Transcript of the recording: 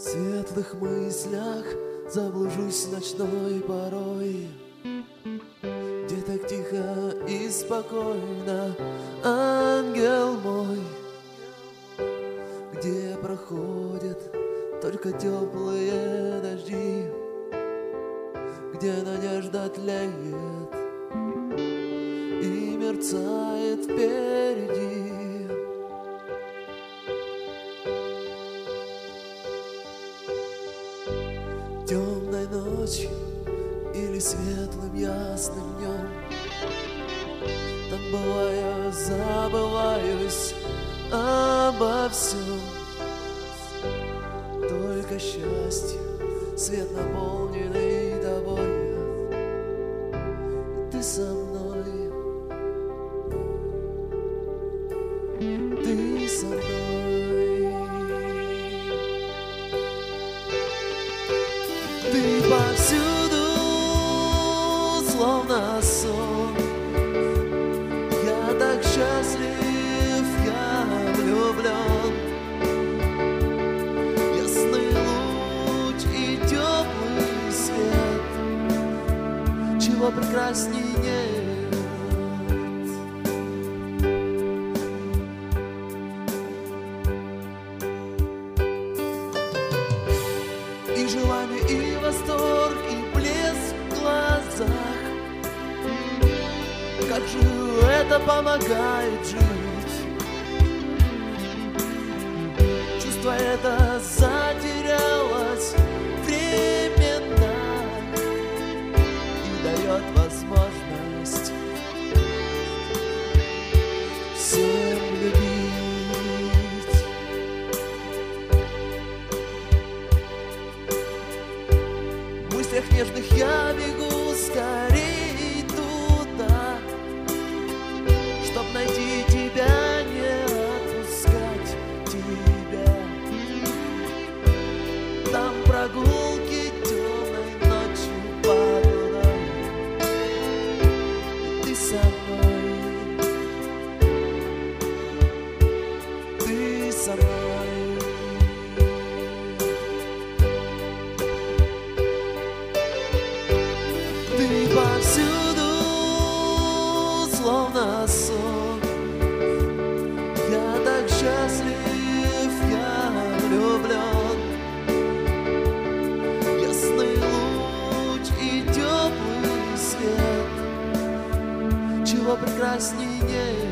светлых мыслях заблужусь ночной порой, где так тихо и спокойно, ангел мой, где проходят только теплые дожди, где надежда тлеет и мерцает впереди. Темной ночью или светлым ясным днем, там бываю, забываюсь обо всем. Только счастье, свет наполненный тобой, ты со мной, ты со мной. Ты повсюду, словно сон. Я так счастлив, я влюблен. Ясный луч и теплый свет, чего прекрасней нет. И желание, и восторг, и блеск в глазах. Как же это помогает жить? Чувство это затерялось временно и дает возможность всем любить. В мыслях нежных я бегу скорей туда, чтоб найти тебя, не отпускать тебя. Там прогулки темной ночью под луной, ты со мной, ты со мной. Ты повсюду, словно сон. Я так счастлив, я влюблен. Ясный луч и теплый свет, чего прекрасней нет.